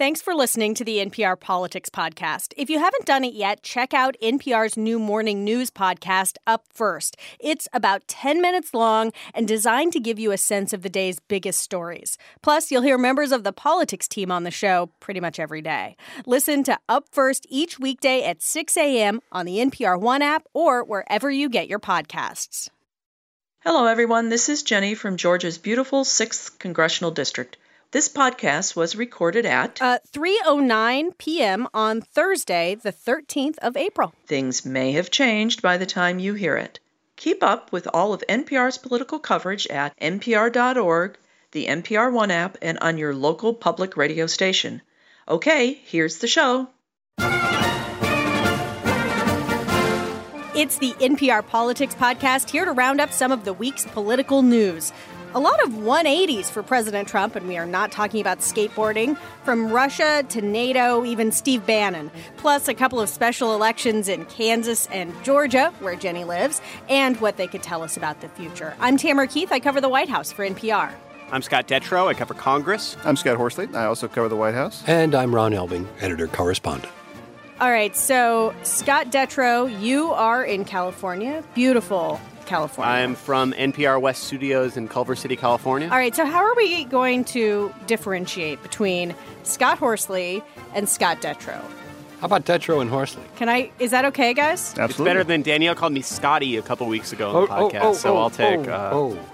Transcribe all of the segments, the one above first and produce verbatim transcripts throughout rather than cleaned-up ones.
Thanks for listening to the N P R Politics Podcast. If you haven't done it yet, check out N P R's new morning news podcast, Up First. It's about ten minutes long and designed to give you a sense of the day's biggest stories. Plus, you'll hear members of the politics team on the show pretty much every day. Listen to Up First each weekday at six a.m. on the N P R One app or wherever you get your podcasts. Hello, everyone. This is Jenny from Georgia's beautiful sixth Congressional District. This podcast was recorded at uh, three oh nine p.m. on Thursday, the thirteenth of April. Things may have changed by the time you hear it. Keep up with all of N P R's political coverage at N P R dot org, the N P R One app, and on your local public radio station. Okay, here's the show. It's the N P R Politics Podcast, here to round up some of the week's political news. A lot of one eighties for President Trump, and we are not talking about skateboarding. From Russia to NATO, even Steve Bannon. Plus a couple of special elections in Kansas and Georgia, where Jenny lives, and what they could tell us about the future. I'm Tamara Keith. I cover the White House for N P R. I'm Scott Detrow. I cover Congress. I'm Scott Horsley. I also cover the White House. And I'm Ron Elving, editor-correspondent. All right, so Scott Detrow, you are in California. Beautiful California. I'm from N P R West Studios in Culver City, California. All right, so how are we going to differentiate between Scott Horsley and Scott Detrow? How about Detrow and Horsley? Can I? Is that okay, guys? Absolutely. It's better than Danielle called me Scotty a couple weeks ago on Oh, the oh, podcast, oh, so oh, I'll take... Oh, uh,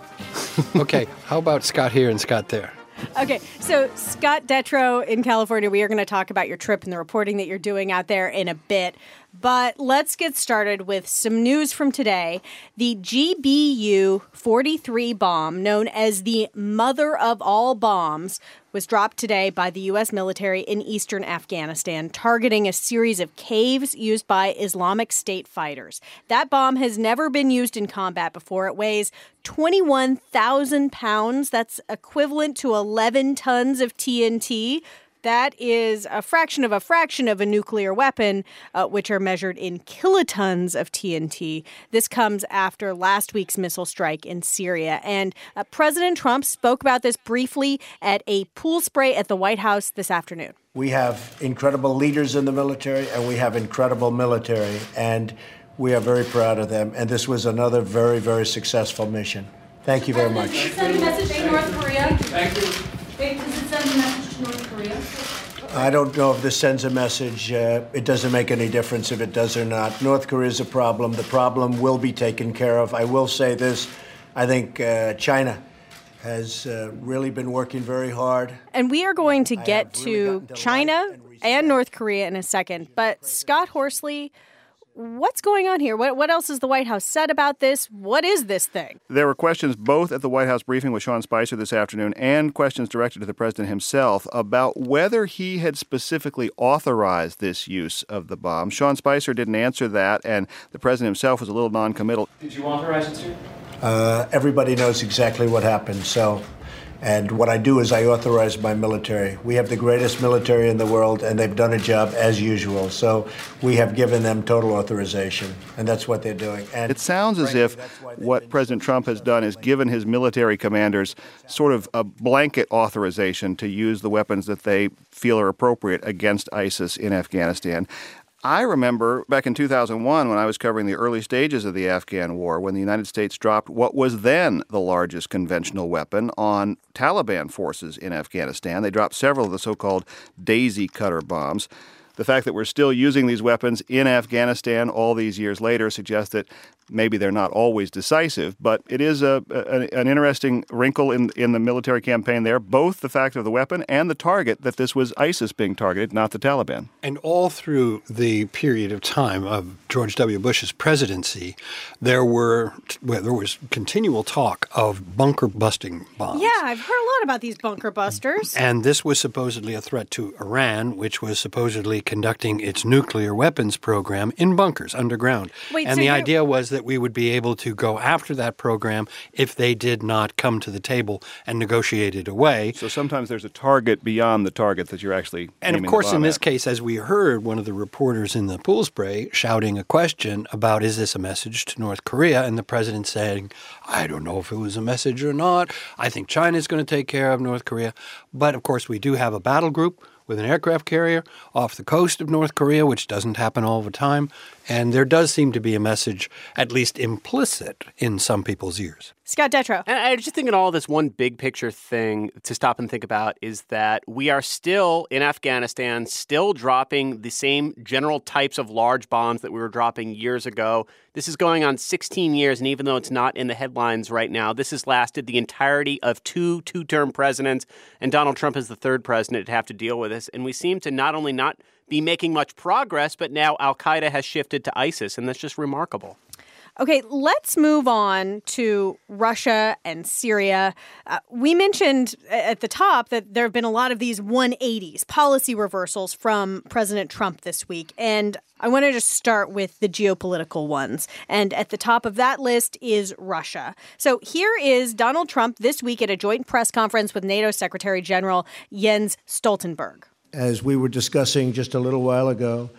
oh. Okay, how about Scott here and Scott there? Okay, so Scott Detrow in California, we are going to talk about your trip and the reporting that you're doing out there in a bit. But let's get started with some news from today. The G B U forty-three bomb, known as the mother of all bombs, was dropped today by the U S military in eastern Afghanistan, targeting a series of caves used by Islamic State fighters. That bomb has never been used in combat before. It weighs twenty-one thousand pounds. That's equivalent to eleven tons of T N T. That is a fraction of a fraction of a nuclear weapon, uh, which are measured in kilotons of T N T. This comes after last week's missile strike in Syria. And uh, President Trump spoke about this briefly at a pool spray at the White House this afternoon. We have incredible leaders in the military, and we have incredible military, and we are very proud of them. And this was another very, very successful mission. Thank you very much. Does it send a message to North Korea? Thank you. Does it send a message to North Korea? I don't know if this sends a message. Uh, it doesn't make any difference if it does or not. North Korea is a problem. The problem will be taken care of. I will say this. I think uh, China has uh, really been working very hard. And we are going to get to to China and, and North Korea in a second. But Scott Horsley, what's going on here? What, what else has the White House said about this? What is this thing? There were questions both at the White House briefing with Sean Spicer this afternoon and questions directed to the president himself about whether he had specifically authorized this use of the bomb. Sean Spicer didn't answer that, and the president himself was a little noncommittal. Did you authorize it, sir? Uh, everybody knows exactly what happened. So, and what I do is I authorize my military. We have the greatest military in the world, and they've done a job as usual. So we have given them total authorization, and that's what they're doing. And it sounds as if what President Trump has done is given his military commanders sort of a blanket authorization to use the weapons that they feel are appropriate against ISIS in Afghanistan. I remember back in two thousand one when I was covering the early stages of the Afghan war, when the United States dropped what was then the largest conventional weapon on Taliban forces in Afghanistan. They dropped several of the so-called daisy cutter bombs. The fact that we're still using these weapons in Afghanistan all these years later suggests that maybe they're not always decisive, but it is a, a an interesting wrinkle in in the military campaign there, both the fact of the weapon and the target, that this was ISIS being targeted, not the Taliban. And all through the period of time of George W. Bush's presidency, there were well, there was continual talk of bunker-busting bombs. Yeah, I've heard a lot about these bunker busters. And this was supposedly a threat to Iran, which was supposedly conducting its nuclear weapons program in bunkers underground. Wait, and so the you're- idea was that we would be able to go after that program if they did not come to the table and negotiate it away. So sometimes there's a target beyond the target that you're actually And of aiming course, the bomb in this at. case, as we heard one of the reporters in the pool spray shouting a question about, is this a message to North Korea? And the president saying, I don't know if it was a message or not. I think China's going to take care of North Korea. But of course, we do have a battle group. with an aircraft carrier off the coast of North Korea, which doesn't happen all the time. And there does seem to be a message, at least implicit, in some people's ears. Scott Detrow. And I just think in all this one big picture thing to stop and think about is that we are still in Afghanistan, still dropping the same general types of large bombs that we were dropping years ago. This is going on sixteen years, and even though it's not in the headlines right now, this has lasted the entirety of two two-term presidents, and Donald Trump is the third president to have to deal with this. And we seem to not only not be making much progress, but now al-Qaeda has shifted to ISIS, and that's just remarkable. Okay, let's move on to Russia and Syria. Uh, we mentioned at the top that there have been a lot of these one eighties, policy reversals from President Trump this week. And I want to just start with the geopolitical ones. And at the top of that list is Russia. So here is Donald Trump this week at a joint press conference with NATO Secretary General Jens Stoltenberg. As we were discussing just a little while ago,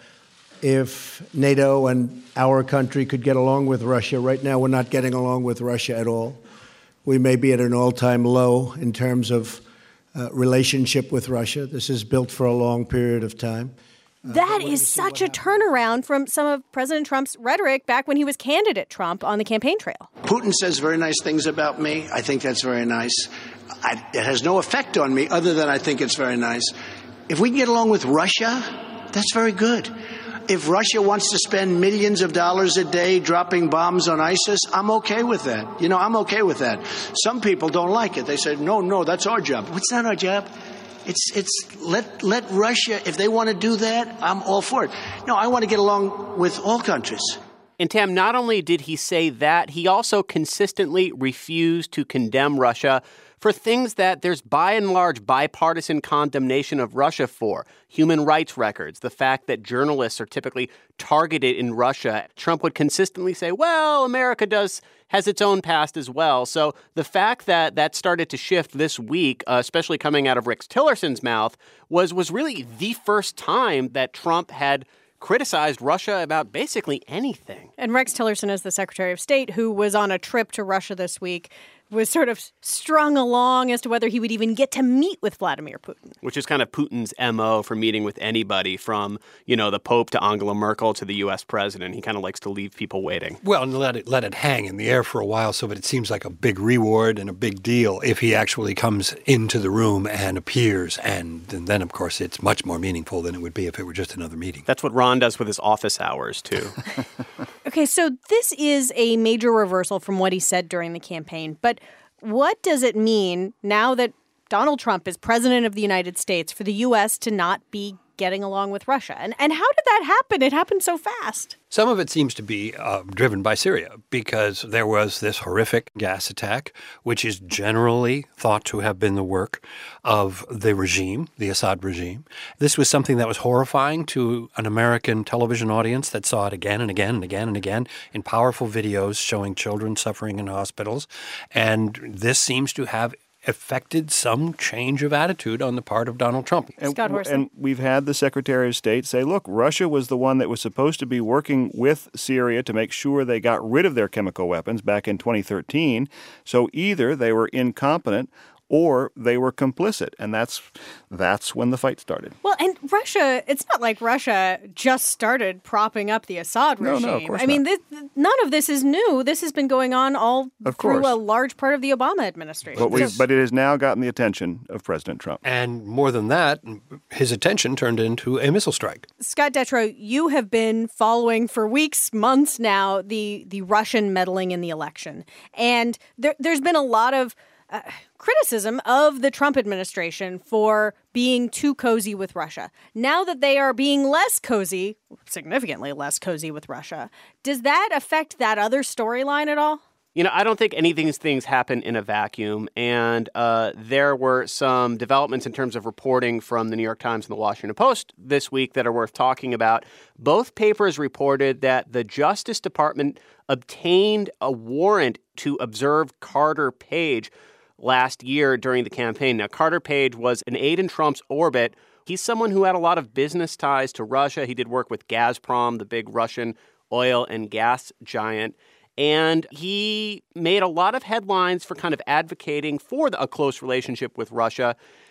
if NATO and our country could get along with Russia, right now we're not getting along with Russia at all. We may be at an all-time low in terms of uh, relationship with Russia. This is built for a long period of time. Uh, that is such a turnaround from some of President Trump's rhetoric back when he was candidate Trump on the campaign trail. Putin says very nice things about me. I think that's very nice. I, it has no effect on me other than I think it's very nice. If we can get along with Russia, that's very good. If Russia wants to spend millions of dollars a day dropping bombs on ISIS, I'm okay with that. You know, I'm okay with that. Some people don't like it. They say, no, no, that's our job. What's not our job? It's it's let let Russia, if they want to do that, I'm all for it. No, I want to get along with all countries. And Tam, not only did he say that, he also consistently refused to condemn Russia for things that there's by and large bipartisan condemnation of Russia for. Human rights records, the fact that journalists are typically targeted in Russia. Trump would consistently say, well, America does has its own past as well. So the fact that that started to shift this week, uh, especially coming out of Rex Tillerson's mouth, was was really the first time that Trump had criticized Russia about basically anything. And Rex Tillerson is the Secretary of State who was on a trip to Russia this week, was sort of strung along as to whether he would even get to meet with Vladimir Putin. Which is kind of Putin's M O for meeting with anybody from, you know, the Pope to Angela Merkel to the U S president. He kind of likes to leave people waiting. Well, and let it let it hang in the air for a while so that it seems like a big reward and a big deal if he actually comes into the room and appears. And, and then, of course, it's much more meaningful than it would be if it were just another meeting. That's what Ron does with his office hours, too. Okay, so this is a major reversal from what he said during the campaign. But what does it mean now that Donald Trump is president of the United States for the U S to not be getting along with Russia? And and how did that happen? It happened so fast. Some of it seems to be uh, driven by Syria because there was this horrific gas attack, which is generally thought to have been the work of the regime, the Assad regime. This was something that was horrifying to an American television audience that saw it again and again and again and again in powerful videos showing children suffering in hospitals. And this seems to have affected some change of attitude on the part of Donald Trump. And, Scott Horsley. And we've had the Secretary of State say, look, Russia was the one that was supposed to be working with Syria to make sure they got rid of their chemical weapons back in twenty thirteen. So either they were incompetent or they were complicit. And that's that's when the fight started. Well, and Russia, it's not like Russia just started propping up the Assad regime. No, no, of course I mean, not. this, none of this is new. This has been going on all Of through course. a large part of the Obama administration. But, we, but it has now gotten the attention of President Trump. And more than that, his attention turned into a missile strike. Scott Detrow, you have been following for weeks, months now, the, the Russian meddling in the election. And there, there's been a lot of uh, criticism of the Trump administration for being too cozy with Russia. Now that they are being less cozy, significantly less cozy with Russia, does that affect that other storyline at all? You know, I don't think any of these things happen in a vacuum. And uh, there were some developments in terms of reporting from the New York Times and the Washington Post this week that are worth talking about. Both papers reported that the Justice Department obtained a warrant to observe Carter Page last year during the campaign. Now, Carter Page was an aide in Trump's orbit. He's someone who had a lot of business ties to Russia. He did work with Gazprom, the big Russian oil and gas giant. And he made a lot of headlines for kind of advocating for the, a close relationship with Russia.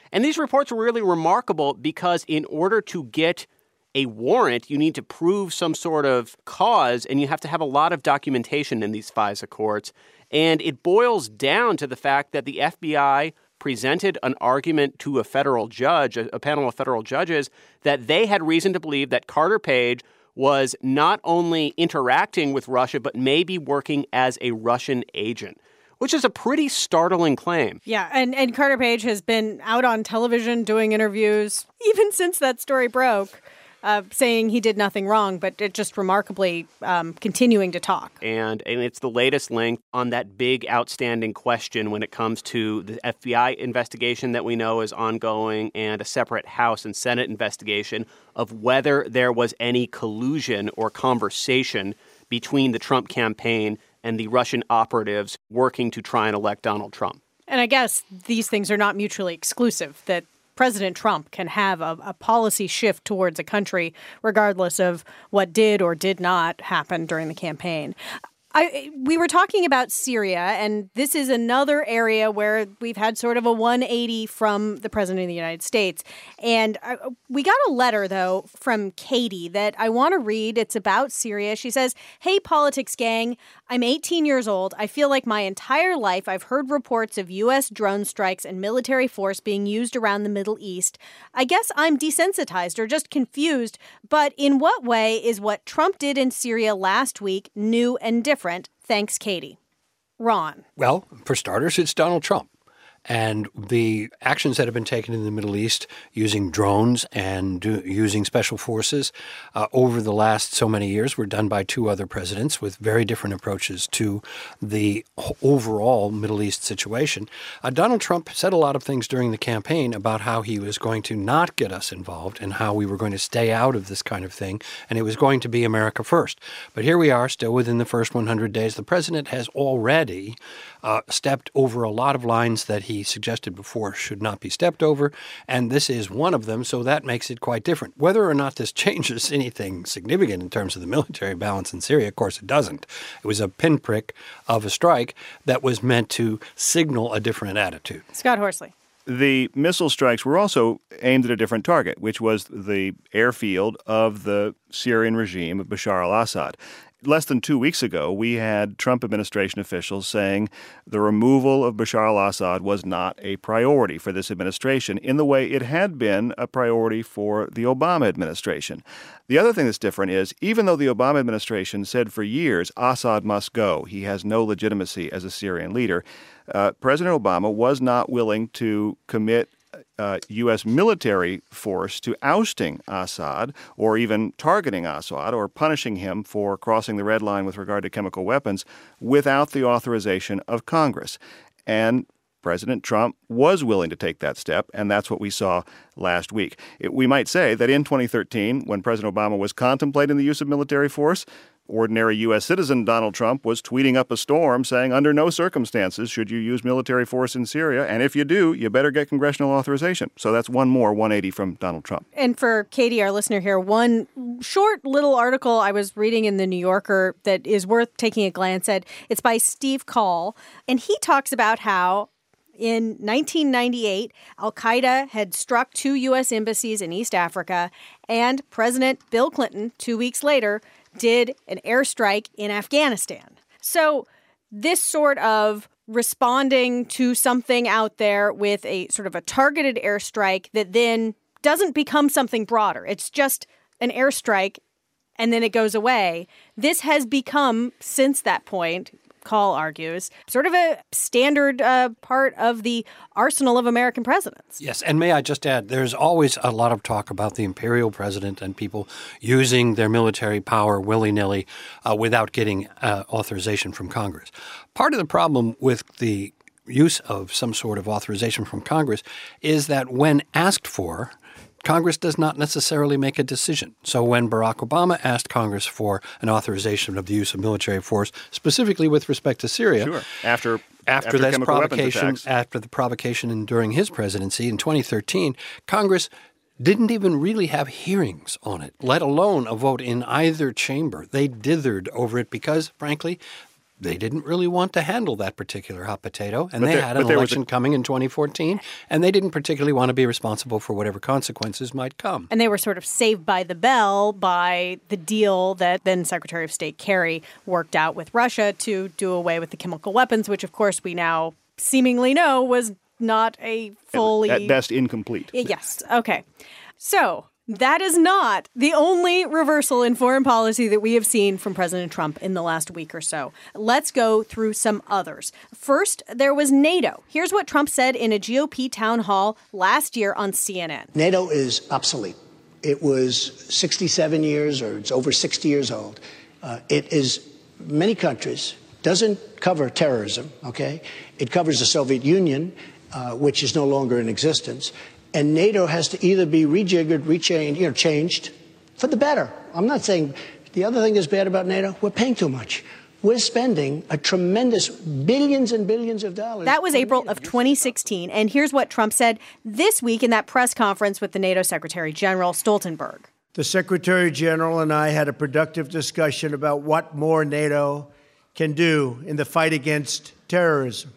And these reports were really remarkable because in order to get a warrant, you need to prove some sort of cause, and you have to have a lot of documentation in these FISA courts. And it boils down to the fact that the F B I presented an argument to a federal judge, a, a panel of federal judges, that they had reason to believe that Carter Page was not only interacting with Russia, but maybe working as a Russian agent, which is a pretty startling claim. Yeah, and, and Carter Page has been out on television doing interviews even since that story broke, uh, saying he did nothing wrong, but it just remarkably um, continuing to talk. And, and it's the latest link on that big outstanding question when it comes to the F B I investigation that we know is ongoing and a separate House and Senate investigation of whether there was any collusion or conversation between the Trump campaign and the Russian operatives working to try and elect Donald Trump. And I guess these things are not mutually exclusive, that President Trump can have a, a policy shift towards a country regardless of what did or did not happen during the campaign. I, we were talking about Syria, and this is another area where we've had sort of a one eighty from the president of the United States. And I, we got a letter, though, from Katie that I want to read. It's about Syria. She says, "Hey, politics gang, I'm eighteen years old. I feel like my entire life I've heard reports of U S drone strikes and military force being used around the Middle East. I guess I'm desensitized or just confused, but in what way is what Trump did in Syria last week new and different? Thanks, Katie." Ron. Well, for starters, it's Donald Trump. And the actions that have been taken in the Middle East using drones and do, using special forces uh, over the last so many years were done by two other presidents with very different approaches to the overall Middle East situation. Uh, Donald Trump said a lot of things during the campaign about how he was going to not get us involved and how we were going to stay out of this kind of thing, and it was going to be America first. But here we are, still within the first one hundred days. The president has already uh, stepped over a lot of lines that he suggested before should not be stepped over, and this is one of them, so that makes it quite different. Whether or not this changes anything significant in terms of the military balance in Syria, of course it doesn't. It was a pinprick of a strike that was meant to signal a different attitude. Scott Horsley. The missile strikes were also aimed at a different target, which was the airfield of the Syrian regime of Bashar al-Assad. Less than two weeks ago, we had Trump administration officials saying the removal of Bashar al-Assad was not a priority for this administration in the way it had been a priority for the Obama administration. The other thing that's different is, even though the Obama administration said for years Assad must go, he has no legitimacy as a Syrian leader, uh, President Obama was not willing to commit Uh, U S military force to ousting Assad or even targeting Assad or punishing him for crossing the red line with regard to chemical weapons without the authorization of Congress. And President Trump was willing to take that step, and that's what we saw last week. It, we might say that in twenty thirteen, when President Obama was contemplating the use of military force, ordinary U S citizen Donald Trump was tweeting up a storm saying under no circumstances should you use military force in Syria, and if you do, you better get congressional authorization. So that's one more one eighty from Donald Trump. And for Katie, our listener here, one short little article I was reading in the New Yorker that is worth taking a glance at. It's by Steve Call, and he talks about how in nineteen ninety-eight, al-Qaeda had struck two U S embassies in East Africa, and President Bill Clinton, two weeks later, did an airstrike in Afghanistan. So this sort of responding to something out there with a sort of a targeted airstrike that then doesn't become something broader. It's just an airstrike and then it goes away. This has become, since that point, Call argues, sort of a standard uh, part of the arsenal of American presidents. Yes, and may I just add, there's always a lot of talk about the imperial president and people using their military power willy-nilly uh, without getting uh, authorization from Congress. Part of the problem with the use of some sort of authorization from Congress is that when asked for, Congress does not necessarily make a decision. So when Barack Obama asked Congress for an authorization of the use of military force, specifically with respect to Syria, sure. after after, after this provocation, after the provocation and during his presidency in twenty thirteen, Congress didn't even really have hearings on it, let alone a vote in either chamber. They dithered over it because, frankly, they didn't really want to handle that particular hot potato, and But they there- had an but there was election a- coming in twenty fourteen, and they didn't particularly want to be responsible for whatever consequences might come. And they were sort of saved by the bell by the deal that then Secretary of State Kerry worked out with Russia to do away with the chemical weapons, which, of course, we now seemingly know was not a fully... At best, incomplete. Yes. Okay. So that is not the only reversal in foreign policy that we have seen from President Trump in the last week or so. Let's go through some others. First, there was NATO. Here's what Trump said in a G O P town hall last year on C N N. NATO is obsolete. It was sixty-seven years, or it's over sixty years old. Uh, it is, many countries, doesn't cover terrorism, okay? It covers the Soviet Union, uh, which is no longer in existence. And NATO has to either be rejiggered, rechanged, you know, changed for the better. I'm not saying the other thing that's bad about NATO, we're paying too much. We're spending a tremendous billions and billions of dollars. That was April of twenty sixteen. And here's what Trump said this week in that press conference with the NATO Secretary General Stoltenberg. The Secretary General and I had a productive discussion about what more NATO can do in the fight against terrorism.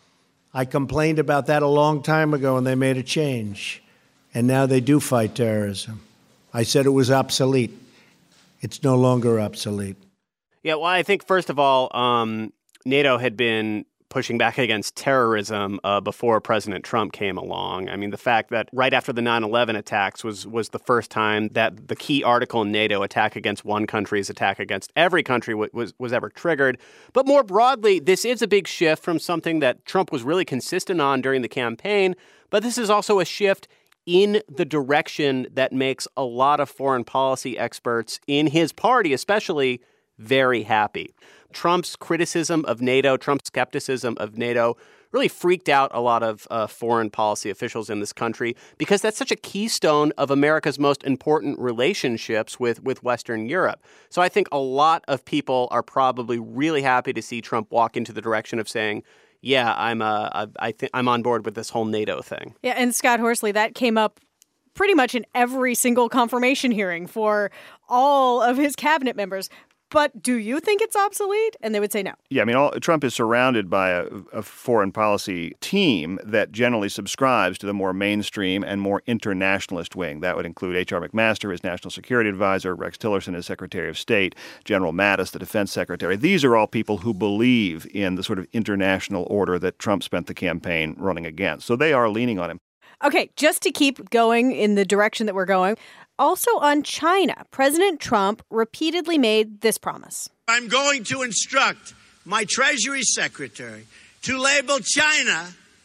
I complained about that a long time ago, and they made a change. And now they do fight terrorism. I said it was obsolete. It's no longer obsolete. Yeah, well, I think, first of all, um, NATO had been pushing back against terrorism uh, before President Trump came along. I mean, the fact that right after the nine eleven attacks was was the first time that the key article in NATO, attack against one country's attack against every country, w- was, was ever triggered. But more broadly, this is a big shift from something that Trump was really consistent on during the campaign. But this is also a shift in the direction that makes a lot of foreign policy experts in his party, especially, very happy. Trump's criticism of NATO, Trump's skepticism of NATO really freaked out a lot of uh, foreign policy officials in this country because that's such a keystone of America's most important relationships with, with Western Europe. So I think a lot of people are probably really happy to see Trump walk into the direction of saying, yeah, I'm uh, I think I'm on board with this whole NATO thing. Yeah, and Scott Horsley, that came up pretty much in every single confirmation hearing for all of his cabinet members. But do you think it's obsolete? And they would say no. Yeah, I mean, all, Trump is surrounded by a, a foreign policy team that generally subscribes to the more mainstream and more internationalist wing. That would include H R McMaster, his national security advisor, Rex Tillerson, his Secretary of State, General Mattis, the defense secretary. These are all people who believe in the sort of international order that Trump spent the campaign running against. So they are leaning on him. Okay, just to keep going in the direction that we're going, also on China, President Trump repeatedly made this promise. I'm going to instruct my Treasury Secretary to label China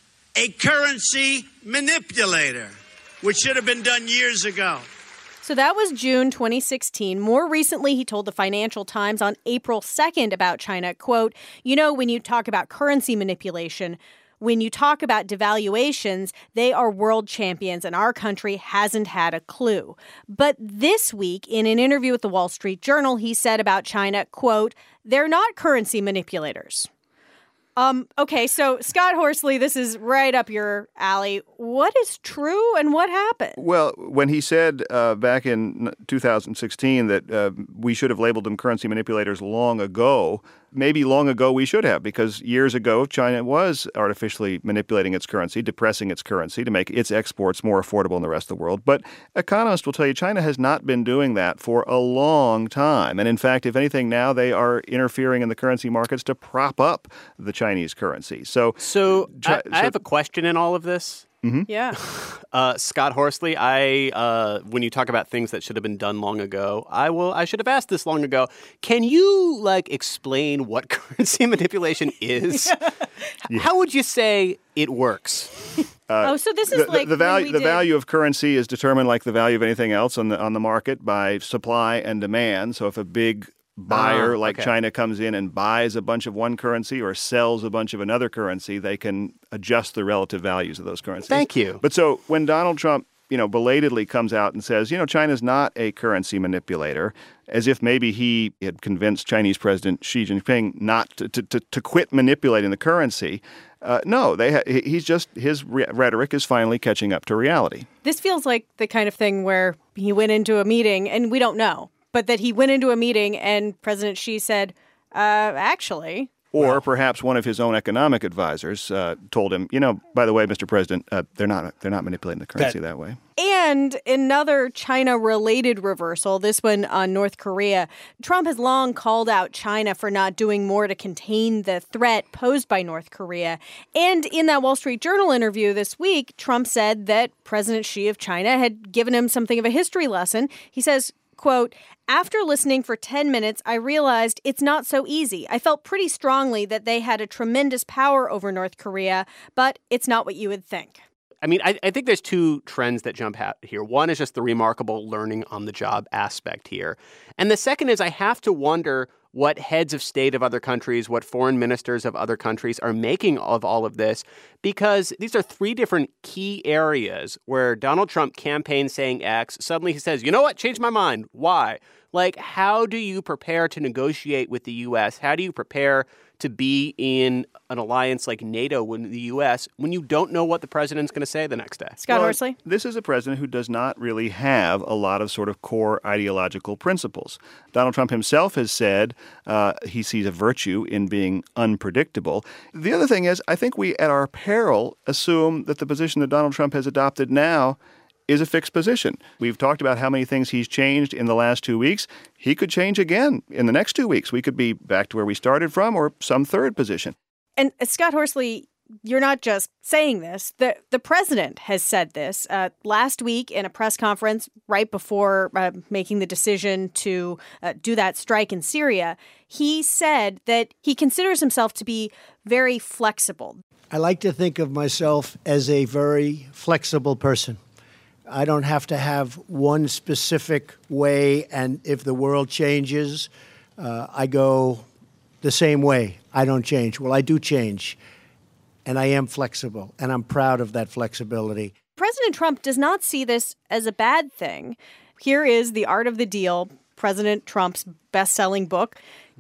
a currency manipulator, which should have been done years ago. So that was June twenty sixteen. More recently, he told the Financial Times on April second about China, quote, you know, when you talk about currency manipulation, when you talk about devaluations, they are world champions and our country hasn't had a clue. But this week, in an interview with the Wall Street Journal, he said about China, quote, they're not currency manipulators. Um, okay, so Scott Horsley, this is right up your alley. What is true and what happened? Well, when he said uh, back in two thousand sixteen that uh, we should have labeled them currency manipulators long ago, maybe long ago we should have, because years ago China was artificially manipulating its currency, depressing its currency to make its exports more affordable in the rest of the world. But economists will tell you China has not been doing that for a long time. And in fact, if anything, now they are interfering in the currency markets to prop up the Chinese currency. So, so, Chi- I, I so have a question in all of this. Mm-hmm. Yeah. Uh, Scott Horsley, I uh, when you talk about things that should have been done long ago, I will. I should have asked this long ago. Can you like explain what currency manipulation is? Yeah. How would you say it works? Uh, oh, so this is the, like the, the value. The did... value of currency is determined, like the value of anything else on the on the market, by supply and demand. So if a big buyer oh, like okay. China comes in and buys a bunch of one currency or sells a bunch of another currency, they can adjust the relative values of those currencies. Thank you. But so when Donald Trump, you know, belatedly comes out and says, you know, China's not a currency manipulator, as if maybe he had convinced Chinese President Xi Jinping not to to, to, to quit manipulating the currency. Uh, no, they ha- he's just his re- rhetoric is finally catching up to reality. This feels like the kind of thing where he went into a meeting and we don't know. But that he went into a meeting and President Xi said, uh, actually. Or Well, perhaps one of his own economic advisors uh, told him, you know, by the way, Mister President, uh, they're not they're not manipulating the currency that, that way. And another China-related reversal, this one on North Korea. Trump has long called out China for not doing more to contain the threat posed by North Korea. And in that Wall Street Journal interview this week, Trump said that President Xi of China had given him something of a history lesson. He says, quote, "After listening for ten minutes, I realized it's not so easy. I felt pretty strongly that they had a tremendous power over North Korea, but it's not what you would think." I mean, I, I think there's two trends that jump out here. One is just the remarkable learning on the job aspect here. And the second is I have to wonder what heads of state of other countries, what foreign ministers of other countries are making of all of this, because these are three different key areas where Donald Trump campaigns saying X, suddenly he says, you know what, changed my mind. Why? Like, how do you prepare to negotiate with the U S? How do you prepare to be in an alliance like NATO with the U S when you don't know what the president's going to say the next day? Scott well, Horsley? This is a president who does not really have a lot of sort of core ideological principles. Donald Trump himself has said uh, he sees a virtue in being unpredictable. The other thing is, I think we at our peril assume that the position that Donald Trump has adopted now is a fixed position. We've talked about how many things he's changed in the last two weeks. He could change again in the next two weeks. We could be back to where we started from or some third position. And uh, Scott Horsley, you're not just saying this. The the president has said this uh, last week in a press conference right before uh, making the decision to uh, do that strike in Syria. He said that he considers himself to be very flexible. I like to think of myself as a very flexible person. I don't have to have one specific way, and if the world changes, uh, I go the same way. I don't change. Well, I do change, and I am flexible, and I'm proud of that flexibility. President Trump does not see this as a bad thing. Here is The Art of the Deal, President Trump's best-selling book.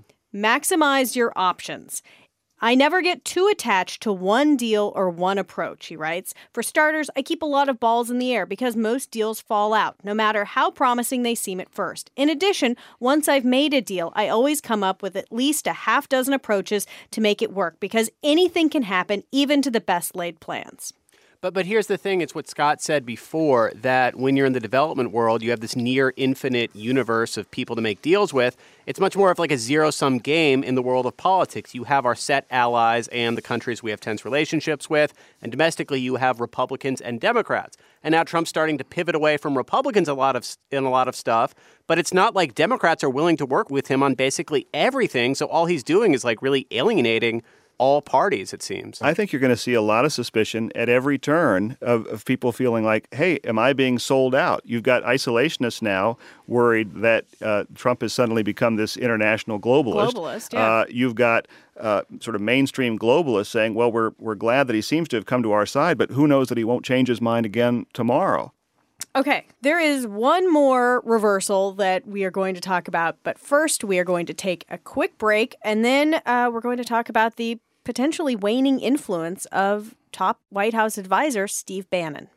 Maximize your options. I never get too attached to one deal or one approach, he writes. For starters, I keep a lot of balls in the air because most deals fall out, no matter how promising they seem at first. In addition, once I've made a deal, I always come up with at least a half dozen approaches to make it work because anything can happen, even to the best laid plans. But but here's the thing. It's what Scott said before, that when you're in the development world, you have this near infinite universe of people to make deals with. It's much more of like a zero-sum game in the world of politics. You have our set allies and the countries we have tense relationships with. And domestically, you have Republicans and Democrats. And now Trump's starting to pivot away from Republicans a lot of in a lot of stuff. But it's not like Democrats are willing to work with him on basically everything. So all he's doing is like really alienating all parties, it seems. I think you're going to see a lot of suspicion at every turn of, of people feeling like, hey, am I being sold out? You've got isolationists now worried that uh, Trump has suddenly become this international globalist. Globalist, yeah. Uh, you've got uh, sort of mainstream globalists saying, well, we're we're glad that he seems to have come to our side, but who knows that he won't change his mind again tomorrow. Okay, there is one more reversal that we are going to talk about, but first we are going to take a quick break, and then uh, we're going to talk about the potentially waning influence of top White House advisor Steve Bannon.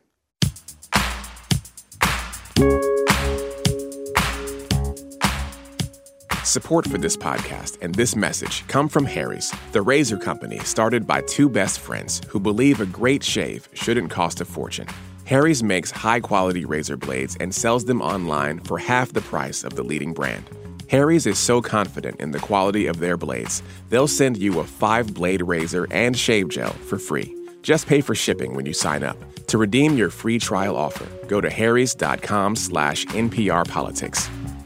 Support for this podcast and this message come from Harry's, the razor company started by two best friends who believe a great shave shouldn't cost a fortune. Harry's makes high-quality razor blades and sells them online for half the price of the leading brand. Harry's is so confident in the quality of their blades, they'll send you a five-blade razor and shave gel for free. Just pay for shipping when you sign up. To redeem your free trial offer, go to harrys.com slash nprpolitics.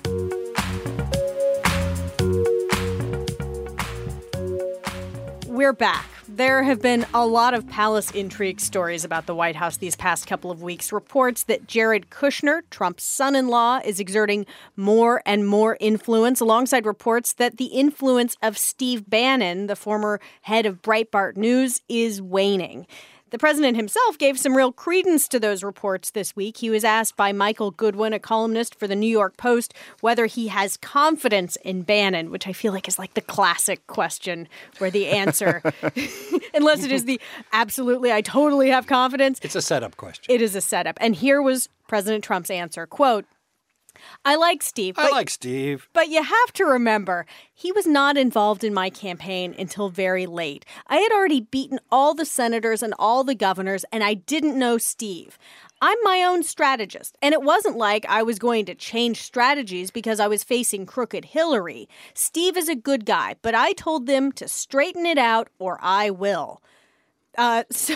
We're back. There have been a lot of palace intrigue stories about the White House these past couple of weeks. Reports that Jared Kushner, Trump's son-in-law, is exerting more and more influence, alongside reports that the influence of Steve Bannon, the former head of Breitbart News, is waning. The president himself gave some real credence to those reports this week. He was asked by Michael Goodwin, a columnist for the New York Post, whether he has confidence in Bannon, which I feel like is like the classic question where the answer, unless it is the absolutely, I totally have confidence. It's a setup question. It is a setup. And here was President Trump's answer, quote, I like Steve. I like Steve. But you have to remember, he was not involved in my campaign until very late. I had already beaten all the senators and all the governors, and I didn't know Steve. I'm my own strategist, and it wasn't like I was going to change strategies because I was facing crooked Hillary. Steve is a good guy, but I told them to straighten it out or I will. Uh, so...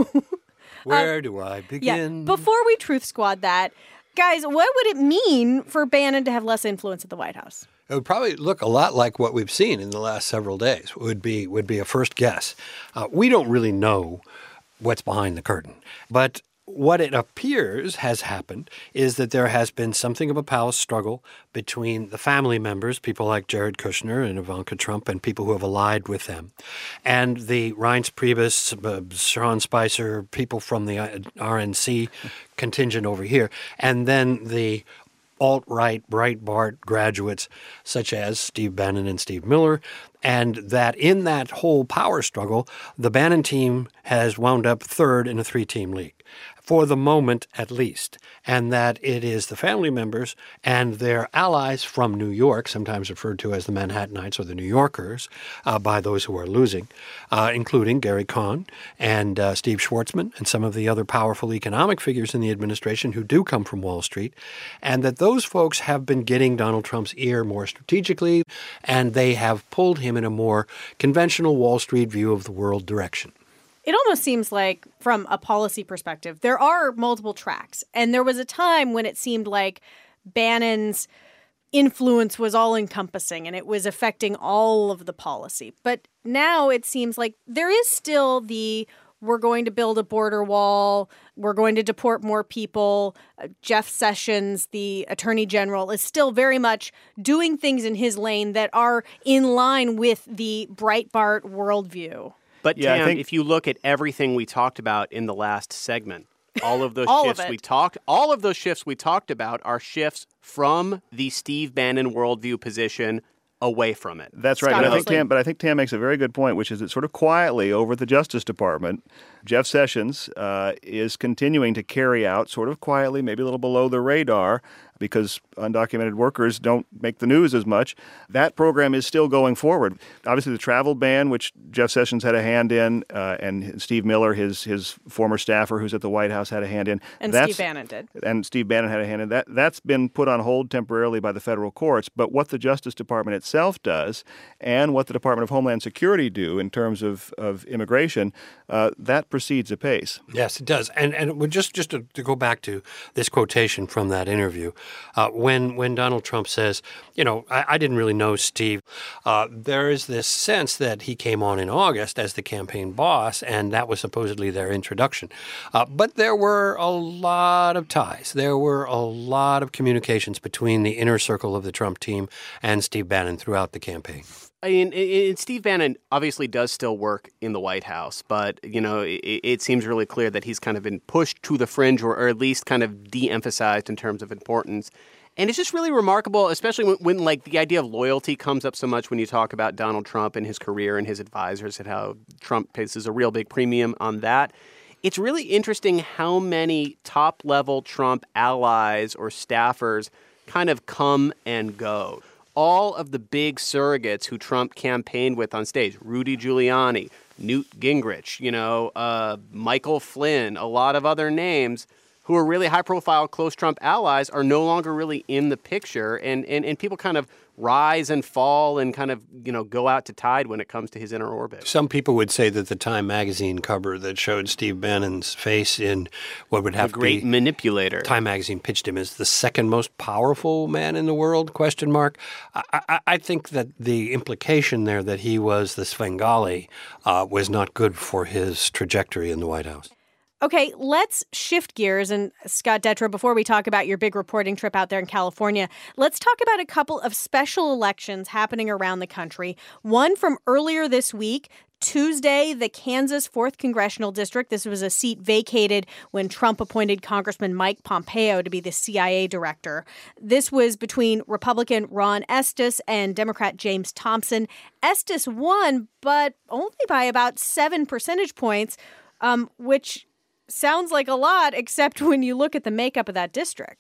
Where uh, do I begin? Yeah, before we Truth Squad that, guys, what would it mean for Bannon to have less influence at the White House? It would probably look a lot like what we've seen in the last several days, would be, would be a first guess. Uh, we don't really know what's behind the curtain, but what it appears has happened is that there has been something of a power struggle between the family members, people like Jared Kushner and Ivanka Trump, and people who have allied with them, and the Reince Priebus, uh, Sean Spicer, people from the R N C contingent over here, and then the alt-right Breitbart graduates such as Steve Bannon and Steve Miller, and that in that whole power struggle, the Bannon team has wound up third in a three-team league, for the moment at least, and that it is the family members and their allies from New York, sometimes referred to as the Manhattanites or the New Yorkers uh, by those who are losing, uh, including Gary Cohn and uh, Steve Schwartzman and some of the other powerful economic figures in the administration who do come from Wall Street, and that those folks have been getting Donald Trump's ear more strategically, and they have pulled him in a more conventional Wall Street view of the world direction. It almost seems like, from a policy perspective, there are multiple tracks. And there was a time when it seemed like Bannon's influence was all-encompassing and it was affecting all of the policy. But now it seems like there is still the we're going to build a border wall, we're going to deport more people. Uh, Jeff Sessions, the Attorney General, is still very much doing things in his lane that are in line with the Breitbart worldview. But, yeah, Tam, I think... if you look at everything we talked about in the last segment, all of those all shifts of we talked, all of those shifts we talked about are shifts from the Steve Bannon worldview position away from it. That's right. Scott But I, think Mosley. Tam, but I think Tam makes a very good point, which is that sort of quietly over at the Justice Department, Jeff Sessions uh, is continuing to carry out sort of quietly, maybe a little below the radar, because undocumented workers don't make the news as much. That program is still going forward. Obviously, the travel ban, which Jeff Sessions had a hand in, uh, and Steve Miller, his his former staffer who's at the White House, had a hand in. And that's, Steve Bannon did. And Steve Bannon had a hand in that. That's been put on hold temporarily by the federal courts. But what the Justice Department itself does, and what the Department of Homeland Security do in terms of, of immigration, uh, that proceeds apace. Yes, it does. And and just, just to, to go back to this quotation from that interview, Uh, when when Donald Trump says, you know, I, I didn't really know Steve, uh, there is this sense that he came on in August as the campaign boss, and that was supposedly their introduction. Uh, but there were a lot of ties. There were a lot of communications between the inner circle of the Trump team and Steve Bannon throughout the campaign. I mean, and Steve Bannon obviously does still work in the White House, but, you know, it, it seems really clear that he's kind of been pushed to the fringe or, or at least kind of de-emphasized in terms of importance. And it's just really remarkable, especially when, when, like, the idea of loyalty comes up so much when you talk about Donald Trump and his career and his advisors and how Trump places a real big premium on that. It's really interesting how many top-level Trump allies or staffers kind of come and go. All of the big surrogates who Trump campaigned with on stage, Rudy Giuliani, Newt Gingrich, you know, uh, Michael Flynn, a lot of other names who are really high-profile, close Trump allies are no longer really in the picture, and, and, and people kind of rise and fall and kind of, you know, go out to tide when it comes to his inner orbit. Some people would say that the Time magazine cover that showed Steve Bannon's face in what would have the great to be manipulator. Time magazine pitched him as the second most powerful man in the world, question mark. I, I, I think that the implication there that he was the Svengali uh, was not good for his trajectory in the White House. Okay, let's shift gears. And Scott Detrow, before we talk about your big reporting trip out there in California, let's talk about a couple of special elections happening around the country. One from earlier this week, Tuesday, the Kansas fourth Congressional District. This was a seat vacated when Trump appointed Congressman Mike Pompeo to be the C I A director. This was between Republican Ron Estes and Democrat James Thompson. Estes won, but only by about seven percentage points, um, which sounds like a lot, except when you look at the makeup of that district.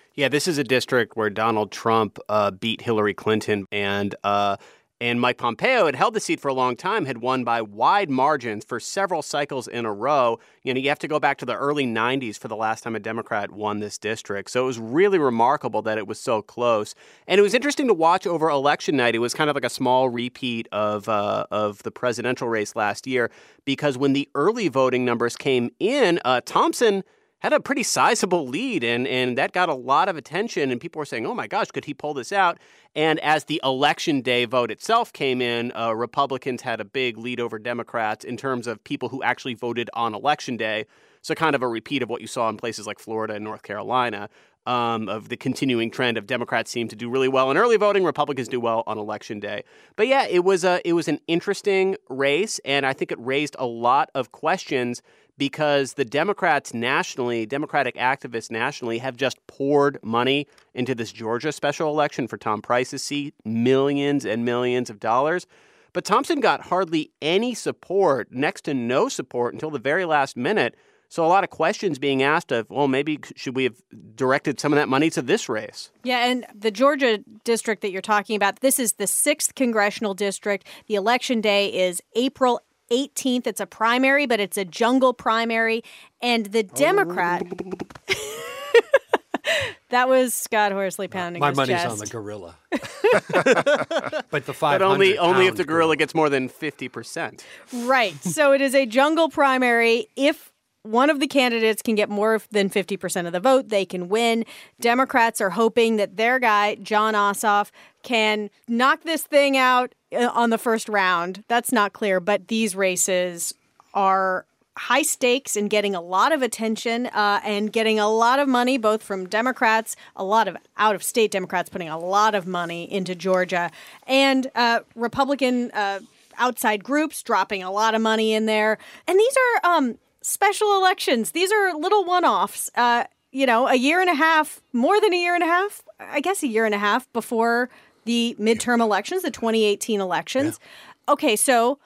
Yeah, this is a district where Donald Trump uh, beat Hillary Clinton, and uh, and Mike Pompeo had held the seat for a long time, had won by wide margins for several cycles in a row. You know, you have to go back to the early nineties for the last time a Democrat won this district. So it was really remarkable that it was so close. And it was interesting to watch over election night. It was kind of like a small repeat of uh, of the presidential race last year, because when the early voting numbers came in, uh, Thompson had a pretty sizable lead, and, and that got a lot of attention, and people were saying, oh my gosh, could he pull this out? And as the election day vote itself came in, uh, Republicans had a big lead over Democrats in terms of people who actually voted on election day. So kind of a repeat of what you saw in places like Florida and North Carolina, um, of the continuing trend of Democrats seem to do really well in early voting, Republicans do well on election day. But yeah, it was a, it was an interesting race, and I think it raised a lot of questions because the Democrats nationally, Democratic activists nationally, have just poured money into this Georgia special election for Tom Price's seat, millions and millions of dollars. But Thompson got hardly any support, next to no support, until the very last minute. So a lot of questions being asked of, well, maybe should we have directed some of that money to this race? Yeah, and the Georgia district that you're talking about, this is the sixth congressional district. The election day is April eighteenth. It's a primary, but it's a jungle primary. And the Democrat... That was Scott Horsley pounding My his money's chest. on the gorilla. But the five hundred But only, only if the gorilla gorilla gets more than fifty percent. Right. So it is a jungle primary. If one of the candidates can get more than fifty percent of the vote, they can win. Democrats are hoping that their guy, Jon Ossoff, can knock this thing out on the first round. That's not clear, but these races are high stakes and getting a lot of attention uh, and getting a lot of money, both from Democrats, a lot of out-of-state Democrats putting a lot of money into Georgia, and uh, Republican uh, outside groups dropping a lot of money in there. And these are um, special elections. These are little one-offs. Uh, you know, a year and a half, more than a year and a half, I guess a year and a half before the midterm elections, the twenty eighteen elections. Yeah. Okay, so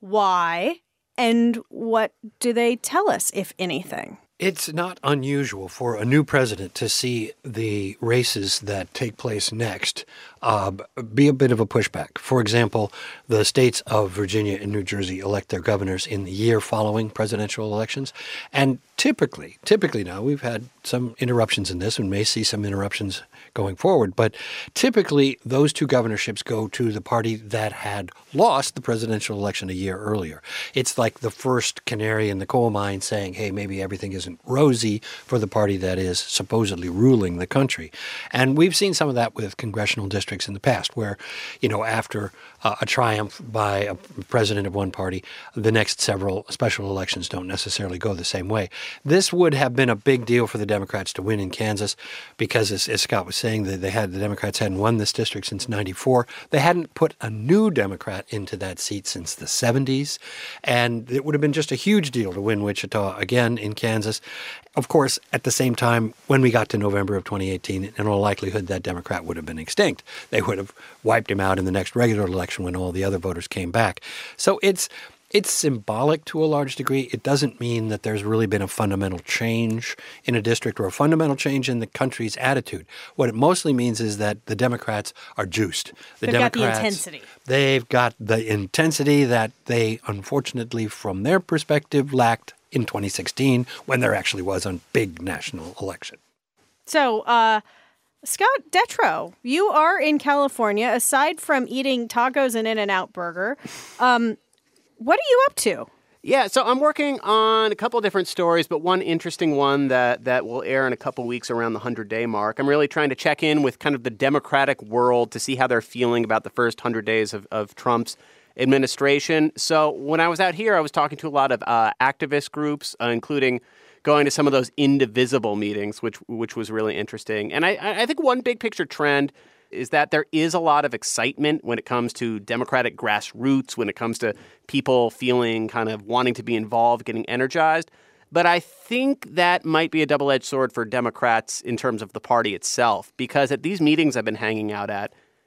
why? And what do they tell us, if anything? It's not unusual for a new president to see the races that take place next uh, be a bit of a pushback. For example, the states of Virginia and New Jersey elect their governors in the year following presidential elections. And typically, typically now, we've had some interruptions in this and may see some interruptions going forward. But typically, those two governorships go to the party that had lost the presidential election a year earlier. It's like the first canary in the coal mine saying, hey, maybe everything isn't rosy for the party that is supposedly ruling the country. And we've seen some of that with congressional districts in the past where, you know, after uh, a triumph by a president of one party, the next several special elections don't necessarily go the same way. This would have been a big deal for the Democrats to win in Kansas because, as, as Scott was saying, that they had the Democrats hadn't won this district since ninety-four. They hadn't put a new Democrat into that seat since the seventies. And it would have been just a huge deal to win Wichita again in Kansas. Of course, at the same time, when we got to November of twenty eighteen, in all likelihood, that Democrat would have been extinct. They would have wiped him out in the next regular election when all the other voters came back. So it's It's symbolic to a large degree. It doesn't mean that there's really been a fundamental change in a district or a fundamental change in the country's attitude. What it mostly means is that the Democrats are juiced. The They've Democrats, got the intensity. They've got the intensity that they, unfortunately, from their perspective, lacked in twenty sixteen when there actually was a big national election. So, uh, Scott Detrow, you are in California. Aside from eating tacos and In-N-Out Burger, um, what are you up to? Yeah, so I'm working on a couple different stories, but one interesting one that, that will air in a couple weeks around the hundred-day mark. I'm really trying to check in with kind of the Democratic world to see how they're feeling about the first hundred days of, of Trump's administration. So when I was out here, I was talking to a lot of uh, activist groups, uh, including going to some of those Indivisible meetings, which which was really interesting. And I, I think one big picture trend is that there is a lot of excitement when it comes to Democratic grassroots, when it comes to people feeling kind of wanting to be involved, getting energized. But I think that might be a double-edged sword for Democrats in terms of the party itself, because at these meetings I've been hanging out at,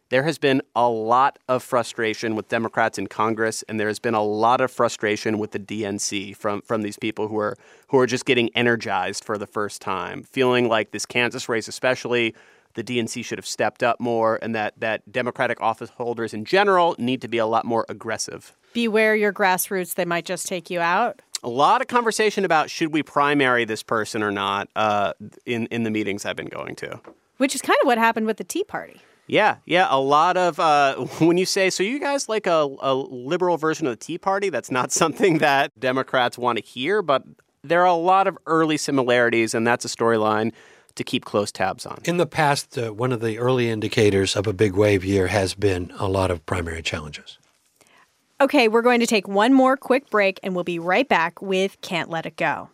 there has been a lot of frustration with Democrats in Congress, and there has been a lot of frustration with the D N C from, from these people who are who are just getting energized for the first time, feeling like this Kansas race especially, the D N C should have stepped up more, and that, that Democratic office holders in general need to be a lot more aggressive. Beware your grassroots. They might just take you out. A lot of conversation about should we primary this person or not uh, in, in the meetings I've been going to. Which is kind of what happened with the Tea Party. Yeah, yeah, a lot of, uh, when you say, so you guys like a, a liberal version of the Tea Party, that's not something that Democrats want to hear, but there are a lot of early similarities, and that's a storyline to keep close tabs on. In the past, uh, one of the early indicators of a big wave year has been a lot of primary challenges. Okay, we're going to take one more quick break, and we'll be right back with Can't Let It Go.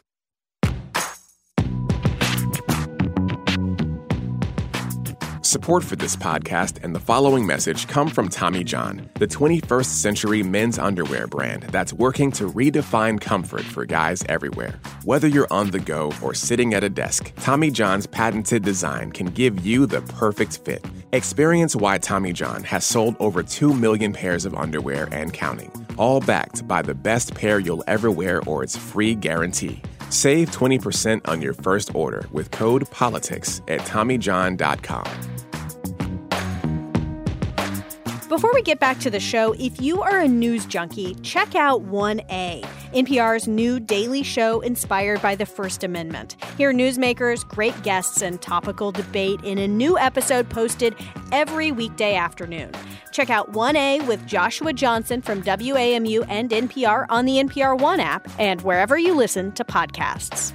Support for this podcast and the following message come from Tommy John, the twenty-first century men's underwear brand that's working to redefine comfort for guys everywhere. Whether you're on the go or sitting at a desk, Tommy John's patented design can give you the perfect fit. Experience why Tommy John has sold over two million pairs of underwear and counting, all backed by the best pair you'll ever wear or its free guarantee. Save twenty percent on your first order with code POLITICS at Tommy John dot com. Before we get back to the show, if you are a news junkie, check out one A, N P R's new daily show inspired by the First Amendment. Hear newsmakers, great guests, and topical debate in a new episode posted every weekday afternoon. Check out one A with Joshua Johnson from W A M U and N P R on the N P R One app and wherever you listen to podcasts.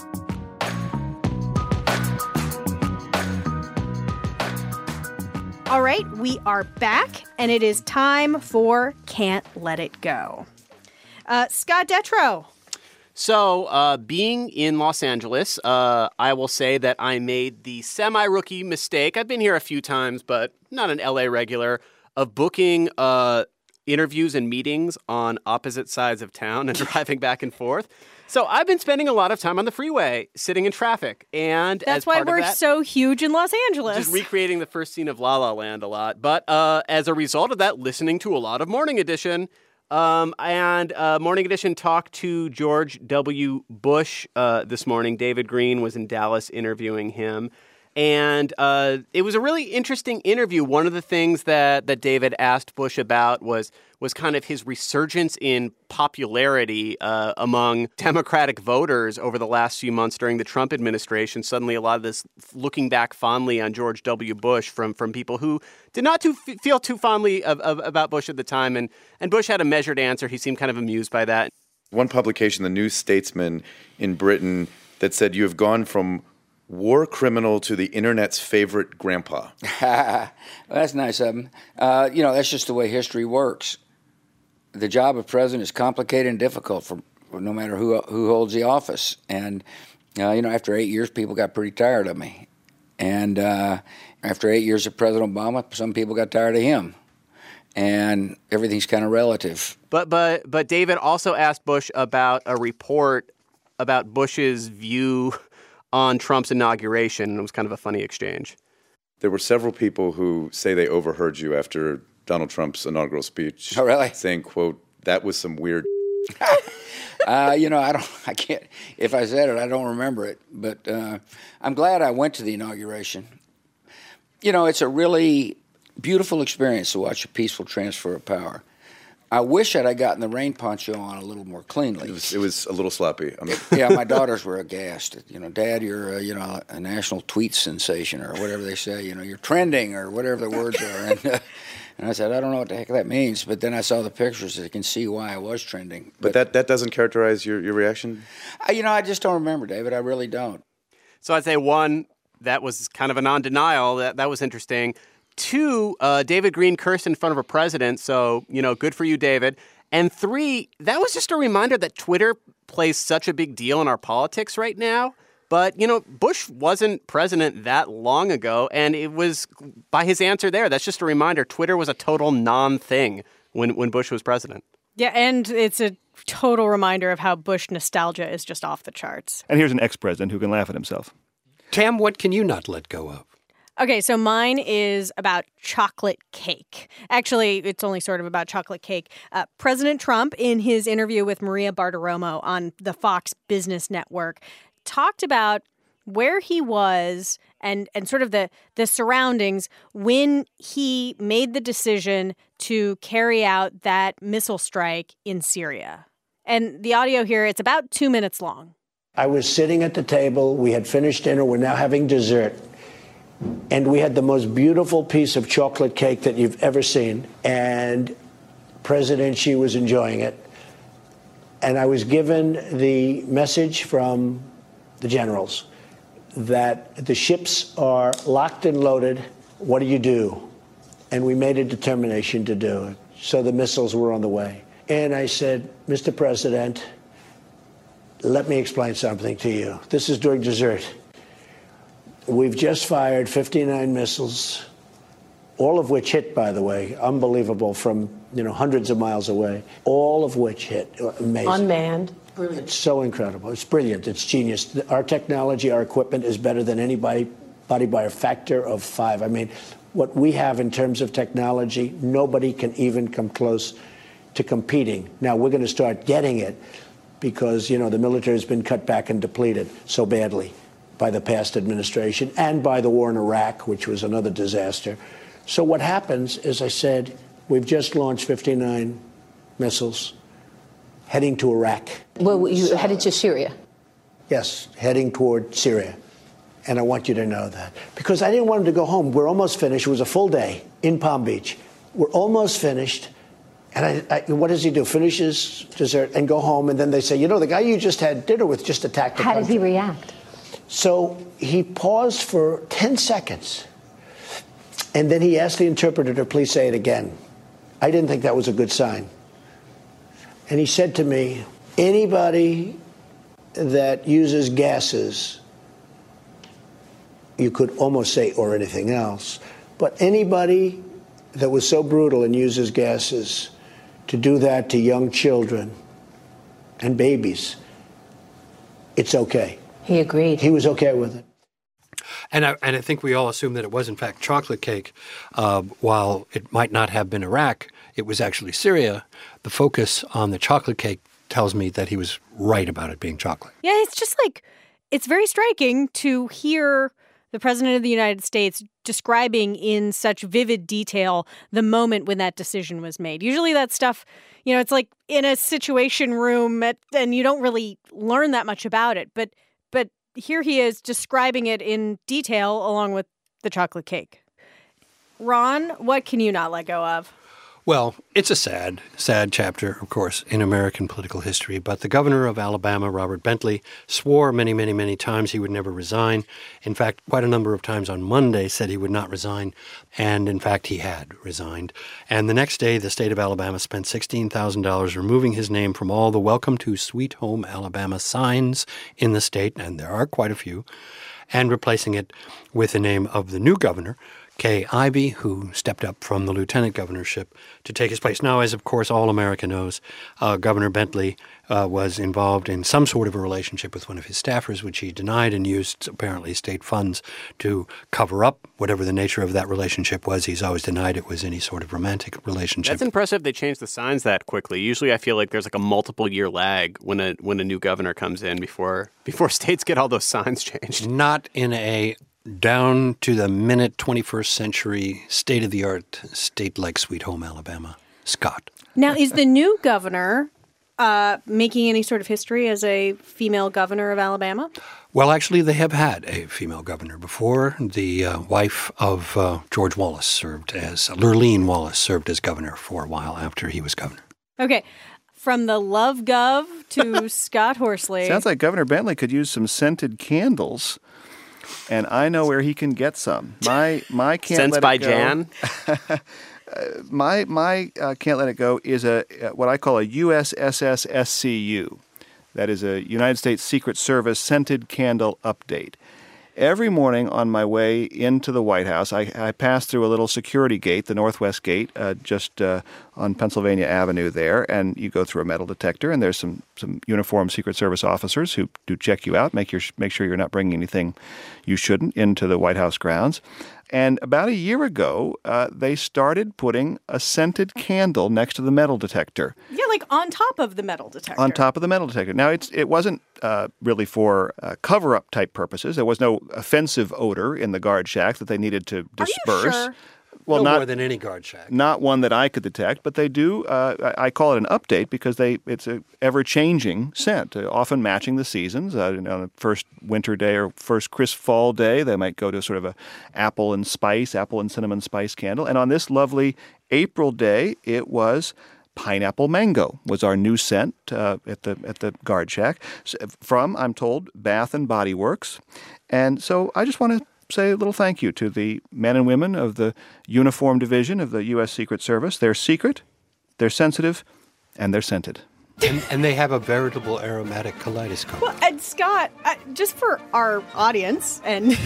All right, we are back, and it is time for Can't Let It Go. Uh, Scott Detrow. So, uh, being in Los Angeles, uh, I will say that I made the semi-rookie mistake. I've been here a few times, but not an L A regular, of booking uh, interviews and meetings on opposite sides of town and driving back and forth. So I've been spending a lot of time on the freeway, sitting in traffic, and that's as why part we're of that, so huge in Los Angeles. Just recreating the first scene of La La Land a lot. But uh, as a result of that, listening to a lot of Morning Edition, um, and uh, Morning Edition talked to George W. Bush uh, this morning. David Green was in Dallas interviewing him. And uh, it was a really interesting interview. One of the things that, that David asked Bush about was was kind of his resurgence in popularity uh, among Democratic voters over the last few months during the Trump administration. Suddenly, a lot of this looking back fondly on George W. Bush from from people who did not too, feel too fondly of, of, about Bush at the time. And, and Bush had a measured answer. He seemed kind of amused by that. One publication, The New Statesman in Britain, that said you have gone from war criminal to the internet's favorite grandpa. Well, that's nice of him. Uh, you know, that's just the way history works. The job of president is complicated and difficult for, for no matter who who holds the office. And, uh, you know, after eight years, people got pretty tired of me. And uh, after eight years of President Obama, some people got tired of him. And everything's kind of relative. But but but David also asked Bush about a report about Bush's view on Trump's inauguration. It was kind of a funny exchange. There were several people who say they overheard you after Donald Trump's inaugural speech. Oh, really? Saying, quote, that was some weird. uh, you know, I don't, I can't, if I said it, I don't remember it. But uh, I'm glad I went to the inauguration. You know, it's a really beautiful experience to watch a peaceful transfer of power. I wish I'd have gotten the rain poncho on a little more cleanly. It was, it was a little sloppy. I mean. Yeah, my daughters were aghast. You know, Dad, you're a, you know a national tweet sensation or whatever they say. You know, you're trending or whatever the words are. And, uh, and I said, I don't know what the heck that means. But then I saw the pictures, and I can see why I was trending. But, but that, that doesn't characterize your, your reaction? I, you know, I just don't remember, David. I really don't. So I'd say, one, that was kind of a non-denial. That, that was interesting. Two, uh, David Green cursed in front of a president. So, you know, good for you, David. And three, that was just a reminder that Twitter plays such a big deal in our politics right now. But, you know, Bush wasn't president that long ago, and it was, by his answer there, that's just a reminder, Twitter was a total non-thing when, when Bush was president. Yeah, and it's a total reminder of how Bush nostalgia is just off the charts. And here's an ex-president who can laugh at himself. Tam, what can you not let go of? Okay, so mine is about chocolate cake. Actually, it's only sort of about chocolate cake. Uh, President Trump, in his interview with Maria Bartiromo on the Fox Business Network, talked about where he was and, and sort of the, the surroundings when he made the decision to carry out that missile strike in Syria. And the audio here, it's about two minutes long. I was sitting at the table. We had finished dinner. We're now having dessert. And we had the most beautiful piece of chocolate cake that you've ever seen. And President Xi was enjoying it. And I was given the message from the generals that the ships are locked and loaded. What do you do? And we made a determination to do it. So the missiles were on the way. And I said, Mister President, let me explain something to you. This is during dessert. We've just fired fifty-nine missiles, all of which hit, by the way, unbelievable, from, you know, hundreds of miles away, all of which hit. Amazing. Unmanned. Brilliant. It's so incredible. It's brilliant. It's genius. Our technology, our equipment is better than anybody by a factor of five. I mean, what we have in terms of technology, nobody can even come close to competing. Now, we're going to start getting it because, you know, the military has been cut back and depleted so badly by the past administration and by the war in Iraq, which was another disaster. So what happens is, I said, we've just launched fifty-nine missiles heading to Iraq. Well, you headed to Syria? Yes, heading toward Syria. And I want you to know that. Because I didn't want them to go home. We're almost finished. It was a full day in Palm Beach. We're almost finished. And I, I, what does he do? Finishes dessert and go home. And then they say, you know, the guy you just had dinner with just attacked the How country. did he react? So he paused for ten seconds. And then he asked the interpreter to please say it again. I didn't think that was a good sign. And he said to me, anybody that uses gases, you could almost say, or anything else, but anybody that was so brutal and uses gases to do that to young children and babies, it's okay. He agreed. He was okay with it. And I, and I think we all assume that it was, in fact, chocolate cake. Uh, while it might not have been Iraq, it was actually Syria. The focus on the chocolate cake tells me that he was right about it being chocolate. Yeah, it's just like, it's very striking to hear the President of the United States describing in such vivid detail the moment when that decision was made. Usually that stuff, you know, it's like in a situation room at, and you don't really learn that much about it. But but here he is describing it in detail along with the chocolate cake. Ron, what can you not let go of? Well, it's a sad, sad chapter, of course, in American political history. But the governor of Alabama, Robert Bentley, swore many, many, many times he would never resign. In fact, quite a number of times on Monday said he would not resign. And in fact, he had resigned. And the next day, the state of Alabama spent sixteen thousand dollars removing his name from all the Welcome to Sweet Home Alabama signs in the state, and there are quite a few, and replacing it with the name of the new governor, Kay Ivey, who stepped up from the lieutenant governorship to take his place. Now, as of course all America knows, uh, Governor Bentley uh, was involved in some sort of a relationship with one of his staffers, which he denied, and used apparently state funds to cover up whatever the nature of that relationship was. He's always denied it was any sort of romantic relationship. That's impressive they changed the signs that quickly. Usually I feel like there's like a multiple year lag when a when a new governor comes in before before states get all those signs changed. Not in a down to the minute twenty-first century state-of-the-art state like Sweet Home Alabama. Scott. Now, is the new governor uh, making any sort of history as a female governor of Alabama? Well, actually, they have had a female governor before. The uh, wife of uh, George Wallace served as, Lurleen Wallace served as governor for a while after he was governor. Okay. From the Love Gov to Scott Horsley. Sounds like Governor Bentley could use some scented candles. And I know where he can get some. My my can't Sense let by it go. Jan. uh, my my uh, can't let it go is a uh, what I call a U S S S S C U. That is a United States Secret Service scented candle update. Every morning on my way into the White House, I, I pass through a little security gate, the Northwest Gate, uh, just uh, on Pennsylvania Avenue there, and you go through a metal detector, and there's some some uniformed Secret Service officers who do check you out, make your make sure you're not bringing anything you shouldn't into the White House grounds. And about a year ago, uh, they started putting a scented candle next to the metal detector. Yeah, like on top of the metal detector. On top of the metal detector. Now, it's it wasn't uh, really for uh, cover-up type purposes. There was no offensive odor in the guard shack that they needed to disperse. Are you sure? Well, no not more than any guard shack. Not one that I could detect, but they do. Uh, I I call it an update because they it's a ever-changing scent, uh, often matching the seasons. Uh, you know, on the first winter day or first crisp fall day, they might go to sort of a apple and spice, apple and cinnamon spice candle. And on this lovely April day, it was pineapple mango was our new scent uh, at the at the guard shack from, I'm told, Bath and Body Works. And so I just want to say a little thank you to the men and women of the Uniform Division of the U S Secret Service. They're secret, they're sensitive, and they're scented. And, and they have a veritable aromatic kaleidoscope. Well, and Scott, uh, just for our audience and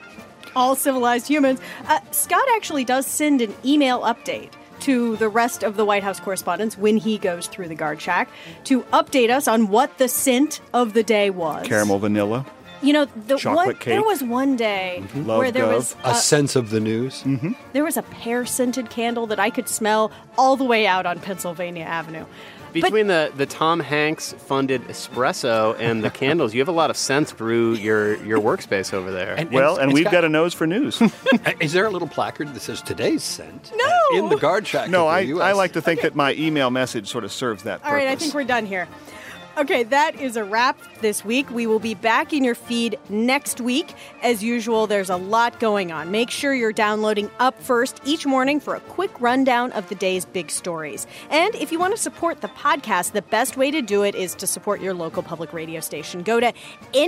all civilized humans, uh, Scott actually does send an email update to the rest of the White House correspondents when he goes through the guard shack to update us on what the scent of the day was. Caramel vanilla. You know, the Chocolate one, cake. there was one day Mm-hmm. where Love there Gov. was A sense of the news. Mm-hmm. there was a pear-scented candle that I could smell all the way out on Pennsylvania Avenue. Between the, the Tom Hanks-funded espresso and the candles, you have a lot of sense through your, your workspace over there. And- Well, and, and we've Scott- got a nose for news. Is there a little placard that says today's scent? No! In the guard shack. No, of I, the U S I like to think that my email message sort of serves that purpose. All right, I think we're done here. Okay, that is a wrap this week. We will be back in your feed next week. As usual, there's a lot going on. Make sure you're downloading Up First each morning for a quick rundown of the day's big stories. And if you want to support the podcast, the best way to do it is to support your local public radio station. Go to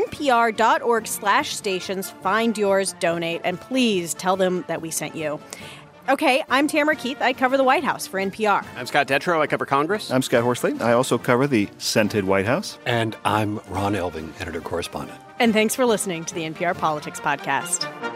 npr.org slash stations, find yours, donate, and please tell them that we sent you. Okay, I'm Tamara Keith. I cover the White House for N P R. I'm Scott Detrow. I cover Congress. I'm Scott Horsley. I also cover the scented White House. And I'm Ron Elving, editor-correspondent. And thanks for listening to the N P R Politics Podcast.